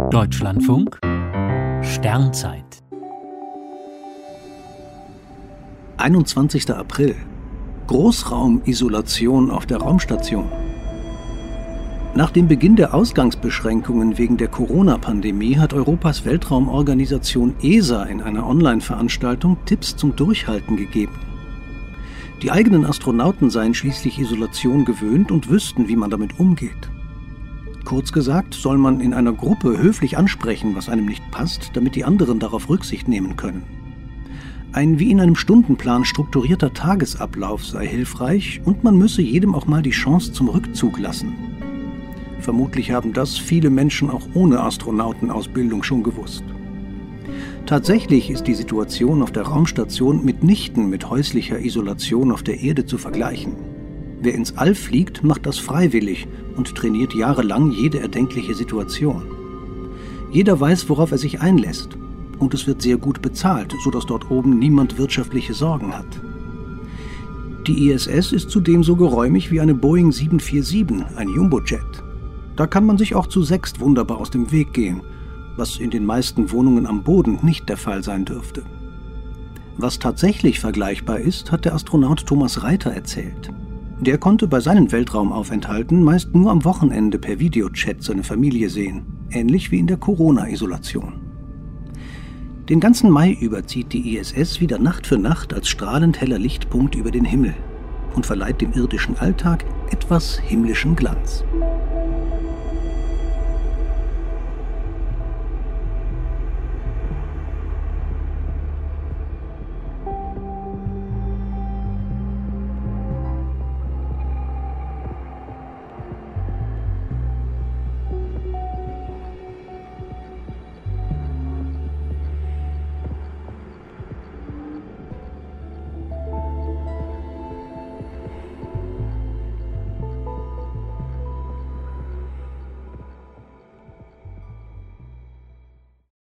Deutschlandfunk Sternzeit 21. April. Großraumisolation auf der Raumstation. Nach dem Beginn der Ausgangsbeschränkungen wegen der Corona-Pandemie hat Europas Weltraumorganisation ESA in einer Online-Veranstaltung Tipps zum Durchhalten gegeben. Die eigenen Astronauten seien schließlich Isolation gewöhnt und wüssten, wie man damit umgeht. Kurz gesagt, soll man in einer Gruppe höflich ansprechen, was einem nicht passt, damit die anderen darauf Rücksicht nehmen können. Ein wie in einem Stundenplan strukturierter Tagesablauf sei hilfreich und man müsse jedem auch mal die Chance zum Rückzug lassen. Vermutlich haben das viele Menschen auch ohne Astronautenausbildung schon gewusst. Tatsächlich ist die Situation auf der Raumstation mitnichten mit häuslicher Isolation auf der Erde zu vergleichen. Wer ins All fliegt, macht das freiwillig und trainiert jahrelang jede erdenkliche Situation. Jeder weiß, worauf er sich einlässt. Und es wird sehr gut bezahlt, sodass dort oben niemand wirtschaftliche Sorgen hat. Die ISS ist zudem so geräumig wie eine Boeing 747, ein Jumbojet. Da kann man sich auch zu sechst wunderbar aus dem Weg gehen, was in den meisten Wohnungen am Boden nicht der Fall sein dürfte. Was tatsächlich vergleichbar ist, hat der Astronaut Thomas Reiter erzählt. Der konnte bei seinen Weltraumaufenthalten meist nur am Wochenende per Videochat seine Familie sehen, ähnlich wie in der Corona-Isolation. Den ganzen Mai über zieht die ISS wieder Nacht für Nacht als strahlend heller Lichtpunkt über den Himmel und verleiht dem irdischen Alltag etwas himmlischen Glanz.